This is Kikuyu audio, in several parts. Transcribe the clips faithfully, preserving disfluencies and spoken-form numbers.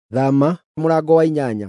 Thama mũrango wa inyanya.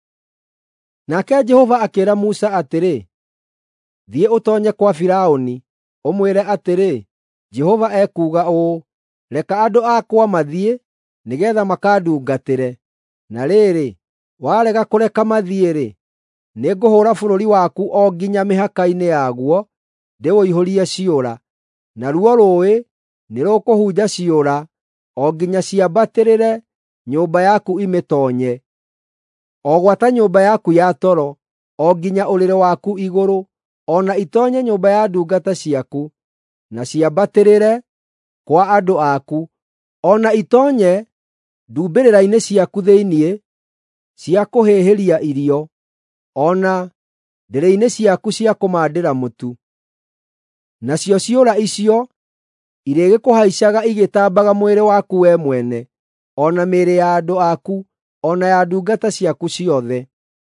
Nake Jehova akĩĩra Musa atĩrĩ, thiĩ ũtoonye kwa Firaũni, ũmwĩre atĩrĩ, Jehova ekuuga ũũ, reka andũ akwa mathiĩ, nĩgeetha makandungatĩre. Na rĩrĩ, warega kũreka mathiĩ-rĩ, nĩngũhũũra bũrũri waku o nginya mĩhaka-inĩ yaguo, ndĩũihũrie ciũra. Naruo rũũĩ nĩrũkũhunja ciũra, o nginya ciambatĩrĩre nyũmba yaku imĩtoonye. O gwata nyũmba yaku ya toro, o nginya ũrĩrĩ waku igũrũ, o na itoonye nyũmba ya ndungata ciaku, na ciambatĩrĩre kwa andũ aku, o na itoonye ndumbĩrĩra-inĩ ciaku thĩiniĩ cia kũhĩhĩria irio, o na ndĩrĩ-inĩ ciaku cia kũmaandĩra mũtu. Nacio ciũra icio irĩgĩkũhaicaga igĩtambaga mwĩrĩ waku we mwene, o na mĩĩrĩ ya andũ aku, o na ya ndungata ciaku ciothe.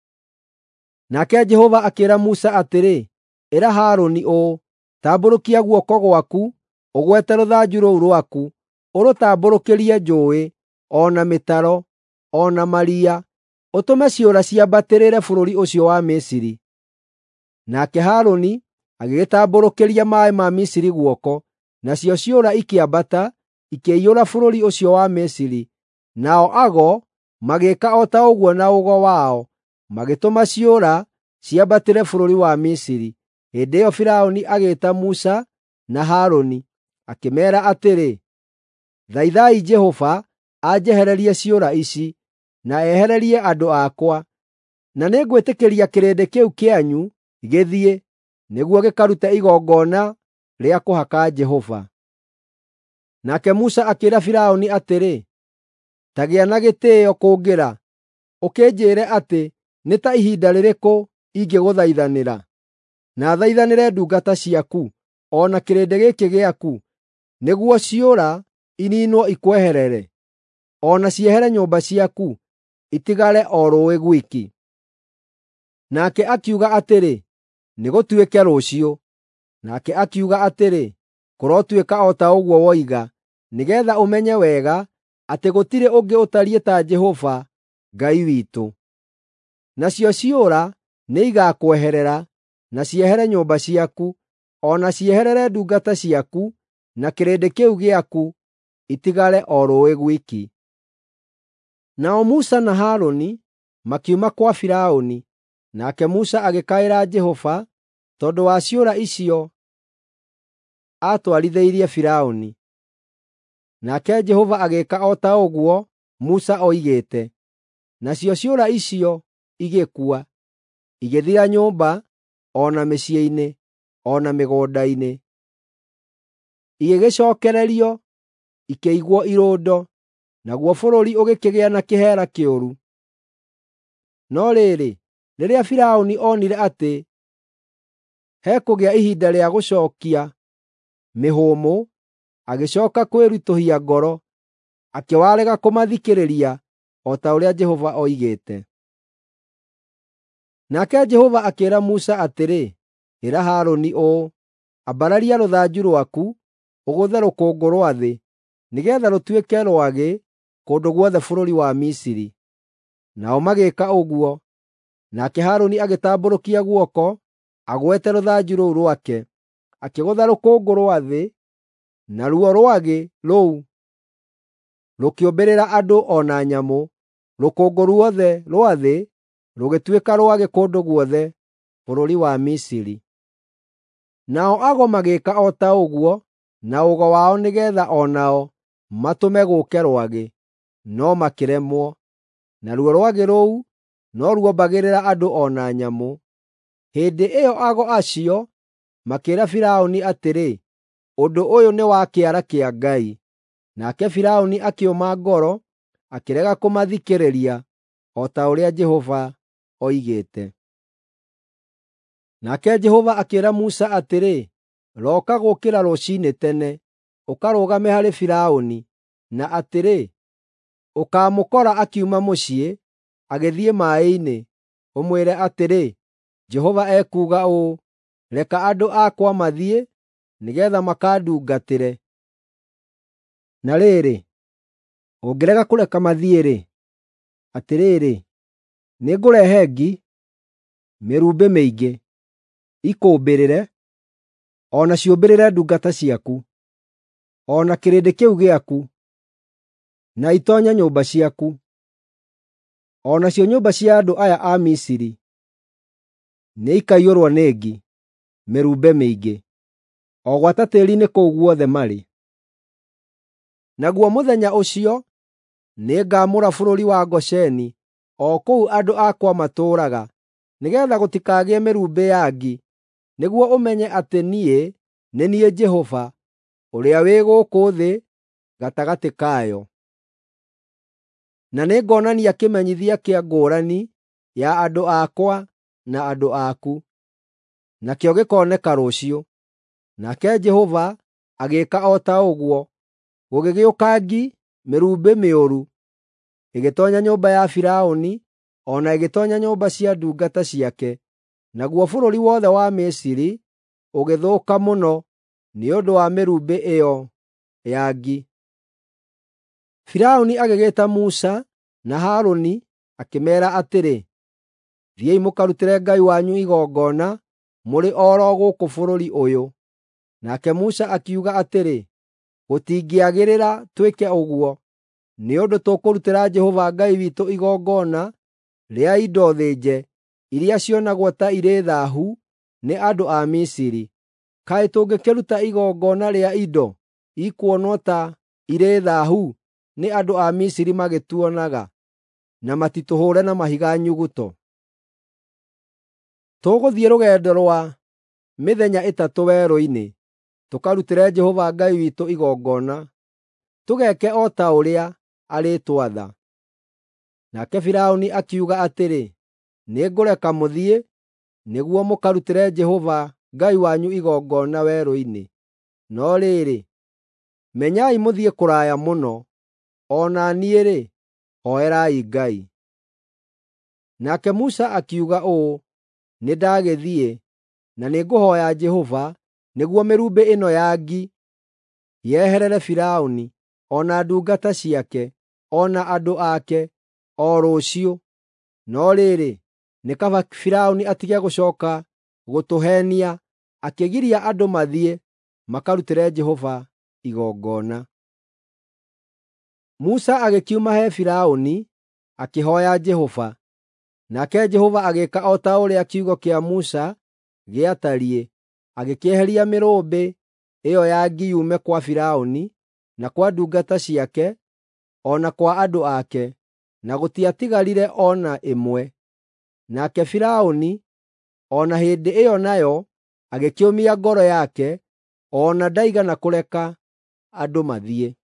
Nake Jehova akĩĩra Musa atĩrĩ, ĩra Harũni ũũ, tambũrũkia guoko gwaku, ũgwete rũthanju rũu rwaku, ũrũtambũrũkĩrie njũũĩ, o na mĩtaro, o na maria, ũtũme ciũra ciambatĩrĩre bũrũri ũcio wa Misiri. Nake Harũni agĩgĩtambũrũkĩria maaĩ ma Misiri guoko, nacio ciũra ikĩambata, ikĩiyũra bũrũri ũcio wa Misiri. Nao ago magĩĩka o ta ũguo na ũgo wao, magĩtũma ciũra ciambatĩre bũrũri wa Misiri. Hĩndĩ ĩyo Firaũni agĩĩta Musa na Harũni, akĩmeera atĩrĩ, thaithai Jehova anjehererie ciũra ici, na ehererie andũ akwa, na nĩngwĩtĩkĩria kĩrĩndĩ kĩu kĩanyu gĩthiĩ, nĩguo gĩkarute igongona rĩa kũhaka Jehova. Nake Musa akĩĩra Firaũni atĩrĩ, ta gĩa na gĩtĩĩo kũngĩra, ũkĩnjĩĩre atĩ nĩ ta ihinda rĩrĩkũ ingĩgũthaithanĩra, na thaithanĩre ndungata ciaku, o na kĩrĩndĩ gĩkĩ gĩaku, nĩguo ciũra iniinwo ikweherere, o na ciehere nyũmba ciaku, itigare o rũũĩ gwiki. Nake akiuga atĩrĩ, nĩgũtuĩke rũciũ. Nake akiuga atĩrĩ, kũrotuĩka o ta ũguo woiga, nĩgeetha ũmenye wega atĩ gũtirĩ ũngĩ ũtariĩ ta Jehova, Ngai witũ. Nacio ciũra nĩigakweherera, na ciehere nyũmba ciaku, o na cieherere ndungata ciaku, na kĩrĩndĩ kĩu gĩaku, itigare o rũũĩ gwiki. Nao Musa na Harũni makiuma kwa Firaũni, nake Musa agĩkaĩra Jehova tondũ wa ciũra icio aatwarithĩirie Firaũni. Nake Jehova agĩĩka o ta ũguo Musa oigĩte. Nacio ciũra icio igĩkua, igĩthira nyũmba, o na mĩciĩ-inĩ, o na mĩgũnda-inĩ. Igĩgĩcookererio, ikĩigwo irũndo, naguo bũrũri ũgĩkĩgĩa na kĩheera kĩũru. No rĩrĩ, rĩrĩa Firaũni onire atĩ hekũgĩa ihinda rĩa gũcookia mĩhũmũ, agĩcooka kwĩritũhia ngoro, akĩwarega kũmathikĩrĩria o ta ũrĩa Jehova oigĩte. Nake Jehova akĩĩra Musa atĩrĩ, ĩra Harũni ũũ, ambararia rũthanju rwaku, ũgũthe rũkũngũ rwa thĩ, nĩgeetha rũtuĩke rwagĩ kũndũ guothe bũrũri wa Misiri. Nao magĩĩka ũguo, nake Harũni agĩtambũrũkia guoko, agwete rũthanju rũu rwake, akĩgũtha rũkũngũ rwa thĩ, naruo rwagĩ rũu rũkĩũmbĩrĩra andũ o na nyamũ, rũkũngũ ruothe rwa thĩ rũgĩtuĩka rwagĩ kũndũ guothe bũrũri wa Misiri. Nao ago magĩĩka o ta ũguo na ũgo wao nĩgeetha o nao matũme gũũke rwagĩ, no makĩremwo. Naruo rwagĩ rũu no ruombagĩrĩra andũ o na nyamũ. Hĩndĩ ĩyo ago acio makĩĩra Firaũni atĩrĩ, ũndũ ũyũ nĩ wa kĩara kĩa Ngai. Nake Firaũni akĩũma ngoro, akĩrega kũmathikĩrĩria, o ta ũrĩa Jehova oigĩte. Nake Jehova akĩĩra Musa atĩrĩ, roka gũũkĩra rũciinĩ tene, ũkarũgame harĩ Firaũni, na atĩrĩ, ũkaamũkora akiuma mũciĩ, agĩthiĩ maaĩ-inĩ, ũmwĩre atĩrĩ, Jehova ekuuga ũũ, reka andũ akwa mathiĩ, nĩgeetha makandungatĩre. Na rĩrĩ, ũngĩrega kũreka mathiĩ-rĩ, atĩrĩrĩ, nĩngũrehe ngi, mĩrumbĩ mĩingĩ, ikũmbĩrĩre, o na ciũmbĩrĩre ndungata ciaku, o na kĩrĩndĩ kĩu gĩaku, na itoonye nyũmba ciaku, o nacio nyũmba cia andũ aya a Misiri nĩikaiyũrwo nĩ ngi, mĩrumbĩ mĩingĩ, o gwata tĩĩri-inĩ kũu guothe marĩ. Naguo mũthenya ũcio nĩngamũra bũrũri wa Gosheni, o kũu andũ akwa matũũraga, nĩgeetha gũtikagĩe mĩrumbĩ ya ngi, nĩguo ũmenye atĩ niĩ nĩ niĩ Jehova, ũrĩa wĩ gũkũ thĩ gatagatĩ kayo. Na nĩngonania kĩmenyithia kĩa ngũũrani ya andũ akwa na andũ aku, nakĩo gĩkooneka rũciũ. Nake Jehova agĩĩka o ta ũguo. Gũgĩgĩũka ngi, mĩrumbĩ mĩũru, ĩgĩtoonya nyũmba ya Firaũni, o na ĩgĩtoonya nyũmba cia ndungata ciake, naguo bũrũri wothe wa Misiri ũgĩthũka mũno nĩ ũndũ wa mĩrumbĩ ĩyo ya ngi. Firaũni agĩgĩĩta Musa na Harũni, akĩmeera atĩrĩ, thiĩi mũkarutĩre Ngai wanyu igongona mũrĩ o ro gũkũ bũrũri ũyũ. Nake Musa akiuga atĩrĩ, gũtingĩagĩrĩra twĩke ũguo, nĩ ũndũ tũkũrutĩra Jehova Ngai witũ igongona rĩa indo thĩnje, iria cionagwo ta irĩ thaahu nĩ andũ a Misiri. Kaĩ tũngĩkĩruta igongona rĩa indo ikuonwo ta irĩ thaahu nĩ andũ a Misiri magĩtuonaga, na matitũhũũre na mahiga nyuguto? Tũgũthiĩ rũgendo rwa mĩthenya ĩtatũ werũ-inĩ, tũkarutĩre Jehova Ngai witũ igongona, tũgeke o ta ũrĩa arĩtwatha. Nake Firaũni akiuga atĩrĩ, nĩngũreka mũthiĩ, nĩguo mũkarutĩre Jehova Ngai wanyu igongona werũ-inĩ. No rĩrĩ, menyai mũthiĩ kũraya mũno, o na niĩ-rĩ, hoerai Ngai. Nake Musa akiuga ũũ, nĩndagĩthiĩ, na nĩngũhooya Jehova, nĩguo mĩrumbĩ ĩno ya ngi yeherere Firaũni, o na ndungata ciake, o na andũ ake, o rũciũ. No rĩrĩ, nĩ kaba Firaũni atige gũcooka gũtũheenia, akĩgiria andũ mathiĩ makarutĩre Jehova igongona. Musa agĩkiuma he Firaũni, akĩhooya Jehova. Nake Jehova agĩĩka o ta ũrĩa kiugo kĩa Musa gĩatariĩ, agĩkĩeheria mĩrũmbĩ ĩyo ya ngi yume kwa Firaũni, na kwa ndungata ciake, o na kwa andũ ake, na gũtiatigarire o na ĩmwe. Nake Firaũni o na hĩndĩ ĩyo nayo agĩkĩũmia ngoro yake, o na ndaigana kũreka andũ mathiĩ.